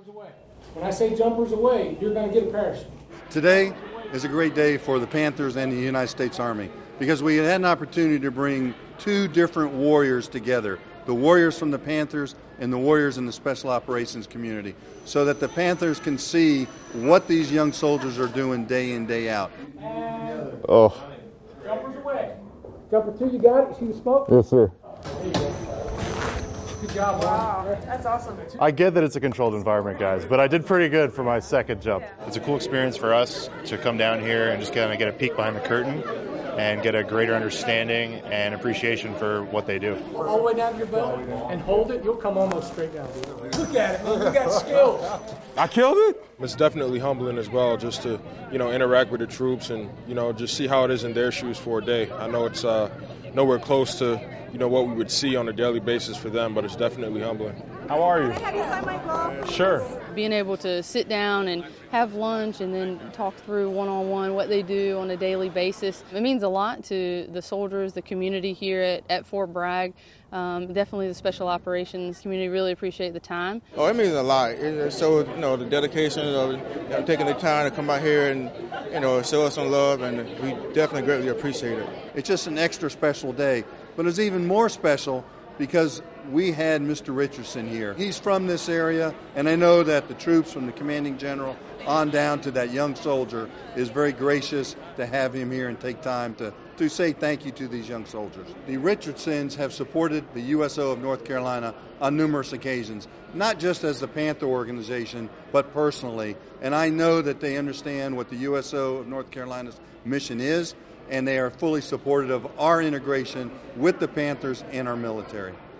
Away. When I say jumpers away, you're going to get a parachute. Today is a great day for the Panthers and the United States Army because we had an opportunity to bring two different warriors together, the warriors from the Panthers and the warriors in the Special Operations community, so that the Panthers can see what these young soldiers are doing day in, day out. And Oh. jumpers away. Jumper 2, you got it? You see the smoke? Yes, sir. There you go. Good job, Wow, that's awesome. I get that it's a controlled environment, guys, but I did pretty good for my second jump. It's a cool experience for us to come down here and just kind of get a peek behind the curtain and get a greater understanding and appreciation for what they do. All the way down to your belt and hold it. You'll come almost straight down. Look at it, man. You got skills. I killed it? It's definitely humbling as well just to, interact with the troops and, just see how it is in their shoes for a day. I know it's nowhere close to, what we would see on a daily basis for them, but it's definitely humbling. How are you? Can I have you sign my glove? Sure. Being able to sit down and have lunch and then talk through one-on-one what they do on a daily basis. It means a lot to the soldiers, the community here at Fort Bragg. Definitely the Special Operations community really appreciate the time. Oh, it means a lot. It shows, the dedication of taking the time to come out here and, show us some love, and we definitely greatly appreciate it. It's just an extra special day, but it's even more special because we had Mr. Richardson here. He's from this area, and I know that the troops from the commanding general on down to that young soldier is very gracious to have him here and take time to say thank you to these young soldiers. The Richardsons have supported the USO of North Carolina on numerous occasions, not just as the Panther organization, but personally. And I know that they understand what the USO of North Carolina's mission is, and they are fully supportive of our integration with the Panthers and our military.